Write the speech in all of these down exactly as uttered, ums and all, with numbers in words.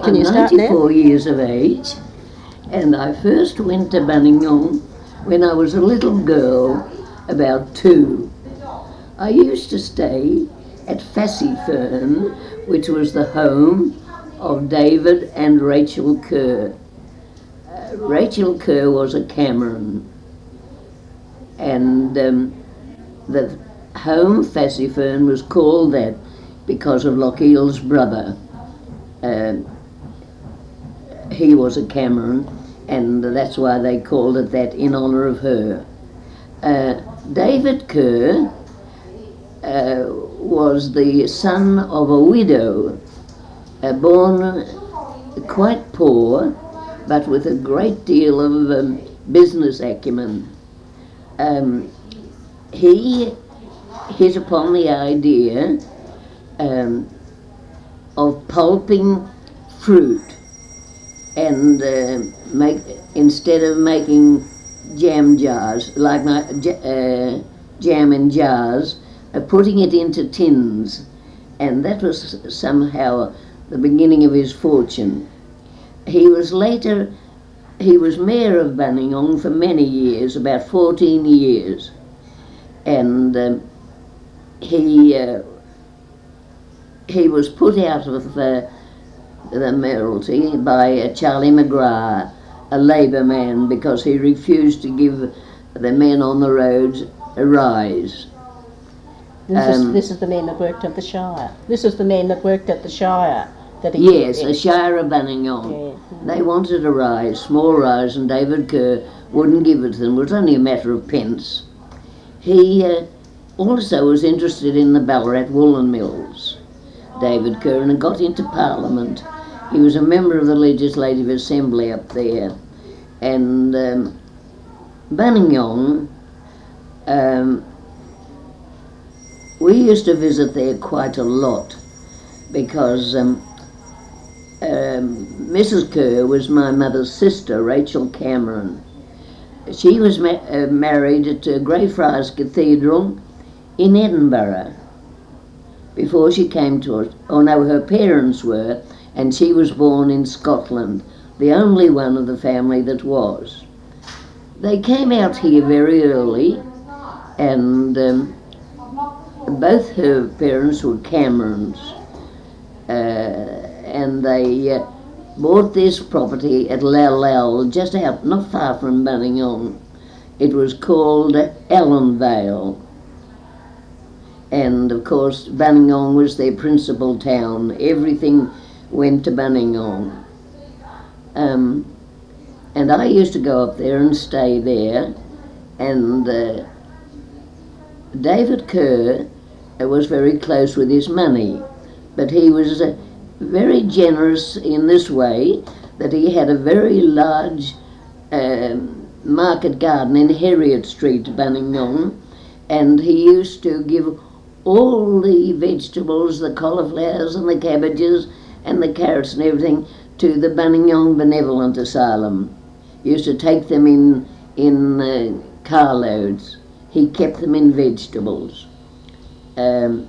Can I'm you start now? ninety-four years of age, and I first went to Buninyong when I was a little girl, about two. I used to stay at Fassy Fern, which was the home of David and Rachel Kerr. Uh, Rachel Kerr was a Cameron, and um, the home Fassy Fern was called that because of Lochiel's brother. Uh, he was a Cameron, and that's why they called it that in honour of her. Uh, David Kerr uh, was the son of a widow, uh, born quite poor, but with a great deal of um, business acumen. Um, he hit upon the idea um, of pulping fruit and uh, make instead of making jam jars like my uh, jam in jars, uh, putting it into tins, and that was somehow the beginning of his fortune. He was later he was mayor of Buninyong for many years, about fourteen years, and um, he uh, he was put out of uh, the mayoralty by uh, Charlie McGrath, a Labor man, because he refused to give the men on the roads a rise. This, Um, is, this is the man that worked at the Shire. This is the man that worked at the Shire. That he yes, yeah. the Shire of Buninyong. Yeah. They wanted a rise, small rise, and David Kerr wouldn't give it to them. It was only a matter of pence. He uh, also was interested in the Ballarat woolen mills, David Kerr, and got into Parliament. He was a member of the Legislative Assembly up there. And um, Buninyong, um, we used to visit there quite a lot because um, um, Missus Kerr was my mother's sister, Rachel Cameron. She was ma- uh, married at uh, Greyfriars Cathedral in Edinburgh before she came to us. Oh no, her parents were, and she was born in Scotland, the only one of the family that was. They came out here very early, and um, both her parents were Camerons, uh, and they uh, bought this property at Lalal, just out, not far from Buninyong. It was called Allenvale. And of course, Buninyong was their principal town. Everything went to Buninyong. Um, and I used to go up there and stay there. And uh, David Kerr was very close with his money, but he was uh, very generous in this way, that he had a very large uh, market garden in Heriot Street, Buninyong, and he used to give all the vegetables, the cauliflowers and the cabbages and the carrots and everything to the Buninyong Benevolent Asylum. He used to take them in, in uh, carloads. He kept them in vegetables. Um,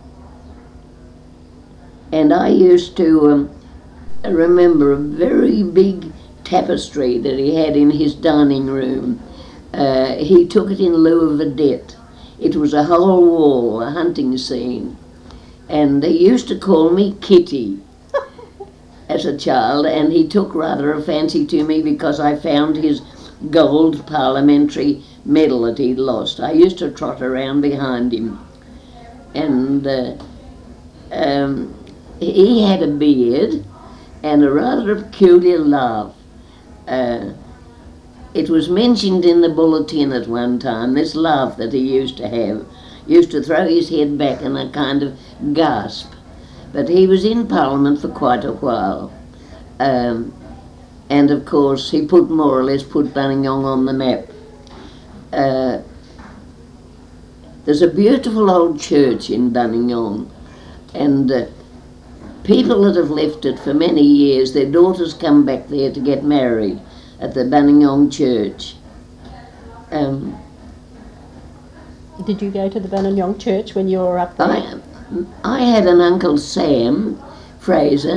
and I used to um, remember a very big tapestry that he had in his dining room. Uh, he took it in lieu of a debt. It was a whole wall, a hunting scene. And he used to call me Kitty as a child, and he took rather a fancy to me because I found his gold parliamentary medal that he'd lost. I used to trot around behind him. And uh, um, he had a beard and a rather peculiar laugh. Uh, it was mentioned in the bulletin at one time, this laugh that he used to have. He used to throw his head back in a kind of gasp. But he was in Parliament for quite a while. Um, and of course he put more or less put Buninyong on the map. Uh, there's a beautiful old church in Buninyong, and uh, people that have left it for many years, their daughters come back there to get married at the Buninyong church. Um, Did you go to the Buninyong church when you were up there? I, I had an uncle, Sam Fraser,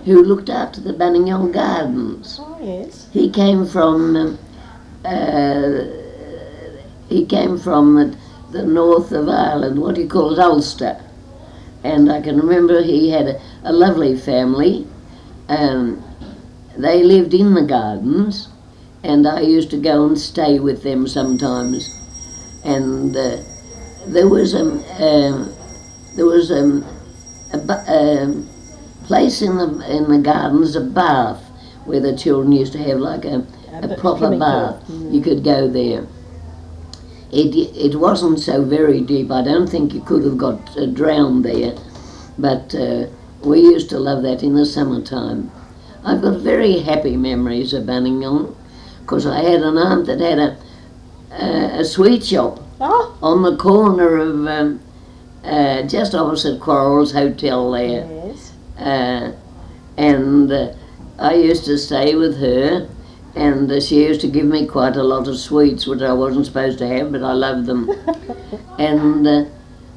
who looked after the Buninyong Gardens. Oh, yes. He came from um, uh, he came from the, the north of Ireland, what do you call it, Ulster. And I can remember he had a, a lovely family. Um, they lived in the gardens, and I used to go and stay with them sometimes. And uh, there was um, uh, there was um, a, a place in the in the gardens, a bath where the children used to have like a, a, a proper bath. Mm. You could go there. It it wasn't so very deep. I don't think you could have got uh, drowned there, but uh, we used to love that in the summertime. I've got very happy memories of Buninyong, because I had an aunt that had a a, a sweet shop oh. on the corner of um, uh, just opposite Quarrel's Hotel there. Yes. Uh, and uh, I used to stay with her, and uh, she used to give me quite a lot of sweets, which I wasn't supposed to have, but I loved them. And uh,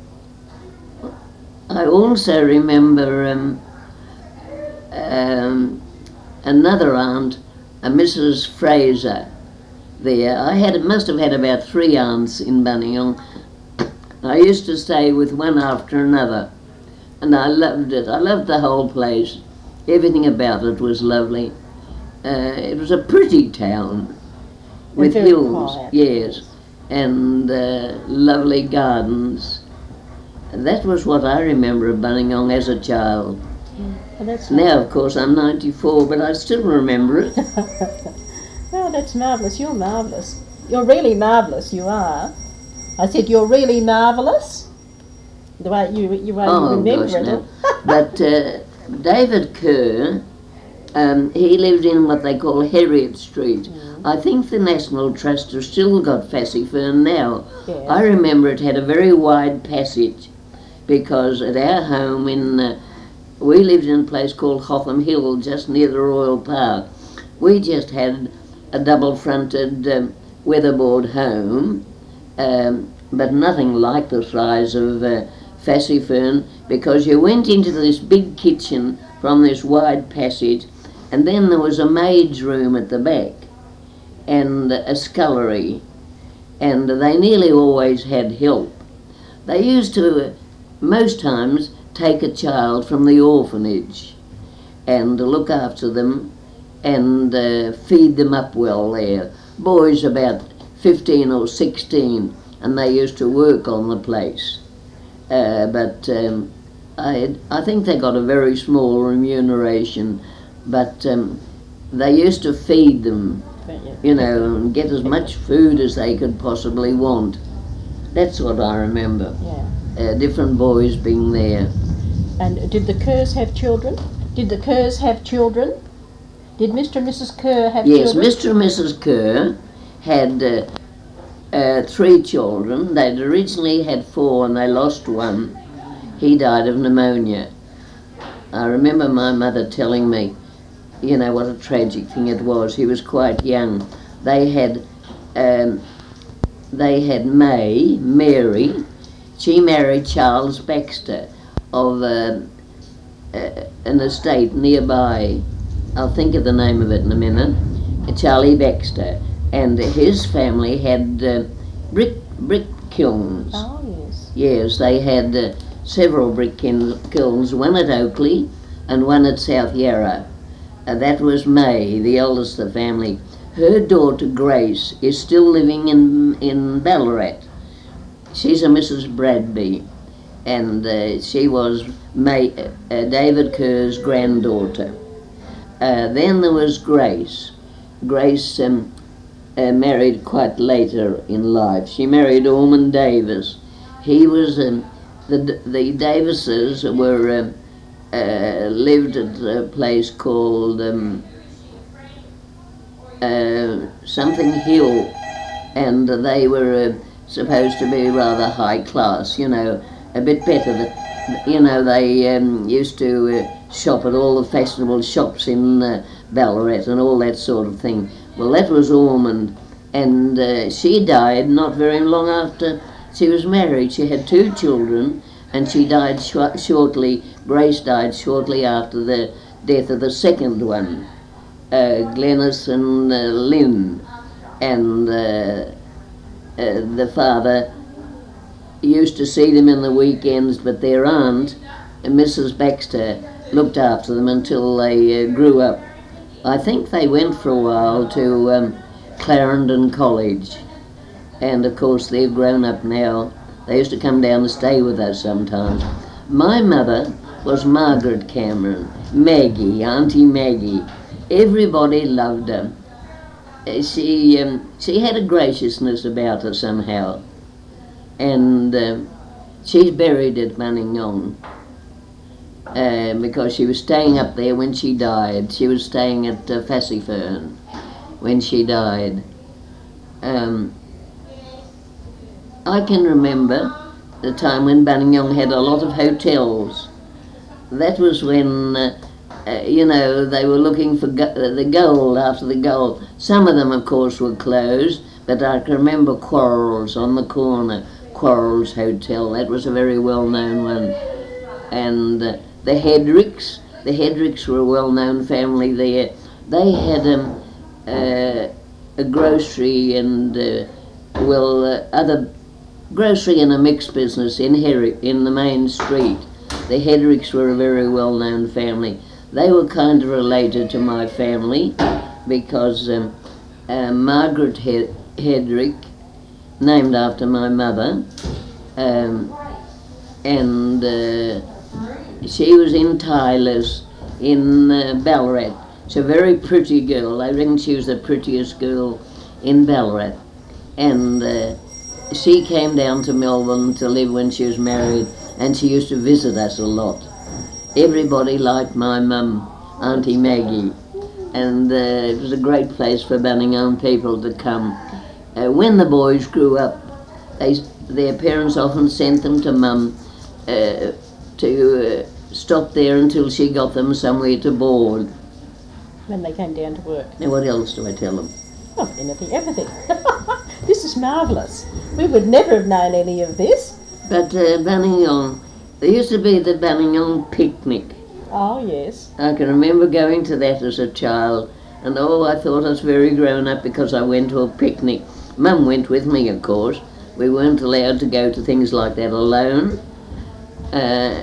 I also remember um, um, another aunt, a Missus Fraser, there. I had must have had about three aunts in Buninyong. I used to stay with one after another, and I loved it. I loved the whole place. Everything about it was lovely. Uh, it was a pretty town with very hills, quiet. yes, and uh, lovely gardens. That was what I remember of Buninyong as a child. Well, that's Now, of course, I'm ninety-four, but I still remember it. Oh, that's marvellous. You're marvellous. You're really marvellous, you are. I said you're really marvellous. The way you, you, way Oh, you remember gosh, it. no. But uh, David Kerr, um, he lived in what they call Harriet Street. Mm. I think the National Trust has still got Fassifern now. Yes. I remember it had a very wide passage, because at our home in, uh, we lived in a place called Hotham Hill, just near the Royal Park. We just had a double-fronted um, weatherboard home, um, but nothing like the size of uh, Fassifern, because you went into this big kitchen from this wide passage, and then there was a maid's room at the back, and a scullery, and they nearly always had help. They used to, uh, most times, take a child from the orphanage and look after them and uh, feed them up well there. Boys about fifteen or sixteen, and they used to work on the place. Uh, but um, I, I think they got a very small remuneration, but um, they used to feed them, you know, and get as much food as they could possibly want. That's what I remember. Yeah. Uh, different boys being there. And did the Kerrs have children? Did the Kerrs have children? Did Mister and Missus Kerr have yes, children? Yes, Mister and Missus Kerr had uh, uh, three children. They'd originally had four and they lost one. He died of pneumonia. I remember my mother telling me, you know, what a tragic thing it was. He was quite young. They had, um, they had May, Mary. She married Charles Baxter of uh, uh, an estate nearby. I'll think of the name of it in a minute. Charlie Baxter, and his family had uh, brick brick kilns. Oh yes. Yes, they had uh, several brick kin- kilns, one at Oakley and one at South Yarra. Uh, that was May, the eldest of the family. Her daughter Grace is still living in in Ballarat. She's a Missus Bradby, and uh, she was May, uh, David Kerr's granddaughter. Uh, then there was Grace. Grace um, uh, married quite later in life. She married Ormond Davis. He was, um, the the Davises were, um, uh, lived at a place called um, uh, something Hill, and they were uh, supposed to be rather high class, you know, a bit better. That, you know, they um, used to uh, shop at all the fashionable shops in uh, Ballarat and all that sort of thing. Well, that was Ormond, and uh, she died not very long after she was married. She had two children, and she died sh- shortly, Grace died shortly after the death of the second one, uh, Glenys and uh, Lynn, and uh, uh, the father used to see them in the weekends, but their aunt, Missus Baxter, looked after them until they uh, grew up. I think they went for a while to um, Clarendon College, and of course they've grown up now. They used to come down and stay with us sometimes. My mother was Margaret Cameron, Maggie, Auntie Maggie. Everybody loved her. Uh, She, um, she had a graciousness about her somehow, and uh, she's buried at Buninyong. Uh, because she was staying up there when she died. She was staying at uh, Fassifern when she died. Um, I can remember the time when Buninyong had a lot of hotels. That was when, uh, uh, you know, they were looking for go- the gold, after the gold. Some of them, of course, were closed, but I can remember Quarles on the corner, Quarles Hotel. That was a very well-known one. And uh, the Hedricks, the Hedricks were a well-known family there. They had um, uh, a grocery and, uh, well, uh, other grocery and a mixed business in Herrick, in the main street. The Hedricks were a very well-known family. They were kind of related to my family because um, uh, Margaret Hed- Hedrick, named after my mother, um, and uh, she was in Tyler's in uh, Ballarat. She's a very pretty girl. I reckon she was the prettiest girl in Ballarat. And uh, she came down to Melbourne to live when she was married, and she used to visit us a lot. Everybody liked my mum, Auntie Maggie, and uh, it was a great place for Buninyong people to come. Uh, when the boys grew up, they, their parents often sent them to mum uh, to uh, stop there until she got them somewhere to board. When they came down to work. Now what else do I tell them? Oh, anything, everything. This is marvellous. We would never have known any of this. But uh, Buninyong, there used to be the Buninyong picnic. Oh, yes. I can remember going to that as a child, and oh, I thought I was very grown up because I went to a picnic. Mum went with me, of course. We weren't allowed to go to things like that alone. Uh,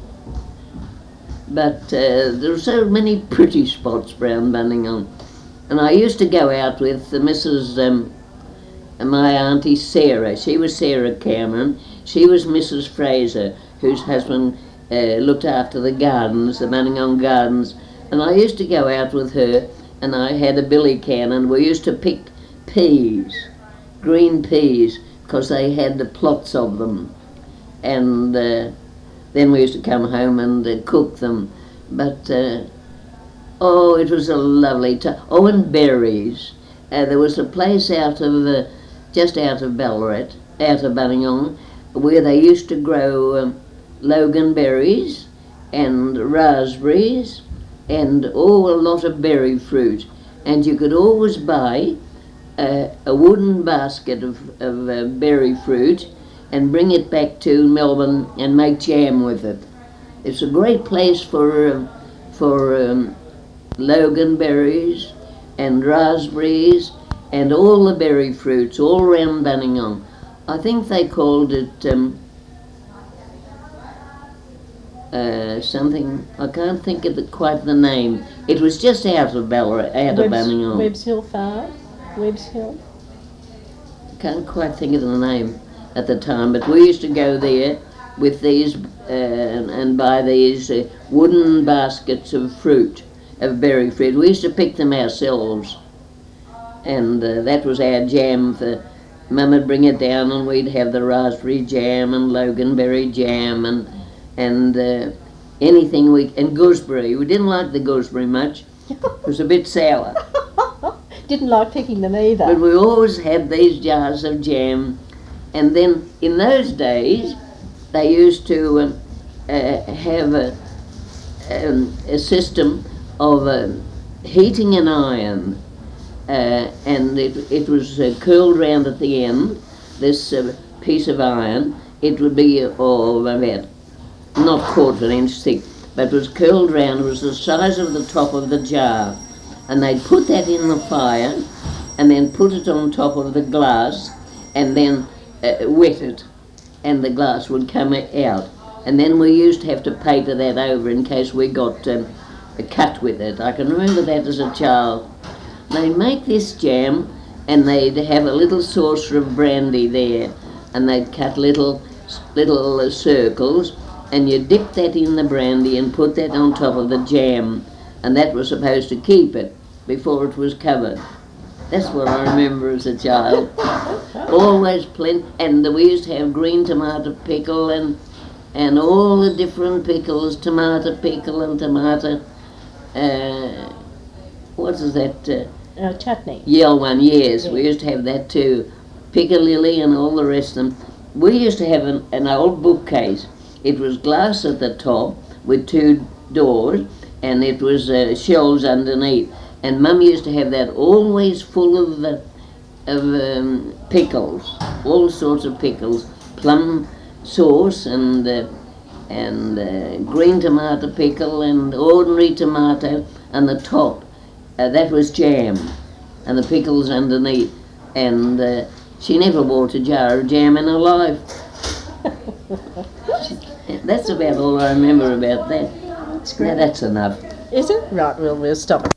but uh, there were so many pretty spots around Buninyong. And I used to go out with uh, Missus Um, my auntie Sarah. She was Sarah Cameron. She was Missus Fraser, whose husband uh, looked after the gardens, the Buninyong gardens. And I used to go out with her, and I had a billy can, and we used to pick peas, green peas, because they had the plots of them. And uh, then we used to come home and uh, cook them. But, uh, oh, it was a lovely time. Oh, and berries. Uh, there was a place out of, uh, just out of Ballarat, out of Buninyong, where they used to grow um, Logan berries and raspberries and all a lot of berry fruit. And you could always buy uh, a wooden basket of, of uh, berry fruit and bring it back to Melbourne and make jam with it. It's a great place for, um, for um, Logan berries and raspberries and all the berry fruits all around Buninyong. I think they called it um, uh, something, I can't think of the, quite the name. It was just out of Ballarat, out of Webbs, Buninyong. Webbs Hill Farm? Webbs Hill? Can't quite think of the name at the time, but we used to go there with these uh, and, and buy these uh, wooden baskets of fruit, of berry fruit. We used to pick them ourselves, and uh, that was our jam. For Mum would bring it down, and we'd have the raspberry jam and loganberry jam and and uh, anything we and gooseberry. We didn't like the gooseberry much; it was a bit sour. Didn't like picking them either. But we always had these jars of jam, and then in those days they used to um, uh, have a, um, a system of uh, heating an iron, uh, and it, it was uh, curled round at the end, this uh, piece of iron. It would be uh, oh, about not quarter of an inch thick, but was curled round. It was the size of the top of the jar. And they'd put that in the fire and then put it on top of the glass and then uh, wet it, and the glass would come out. And then we used to have to paper that over in case we got um, a cut with it. I can remember that as a child. They make this jam and they'd have a little saucer of brandy there, and they'd cut little little uh, circles, and you dip that in the brandy and put that on top of the jam, and that was supposed to keep it before it was covered. That's what I remember as a child. Always plenty, and we used to have green tomato pickle and and all the different pickles, tomato pickle and tomato, uh, what is that? Uh, Uh, chutney. yellow one, yes, Yeah. we used to have that too. Piccalilli and all the rest of them. We used to have an, an old bookcase. It was glass at the top with two doors, and it was uh, shelves underneath. And Mum used to have that always full of uh, of um, pickles, all sorts of pickles, plum sauce and uh, and uh, green tomato pickle and ordinary tomato, and the top uh, that was jam, and the pickles underneath. And uh, she never bought a jar of jam in her life. That's about all I remember about that. It's Now great. that's enough. Is it? Right, well, we'll stop.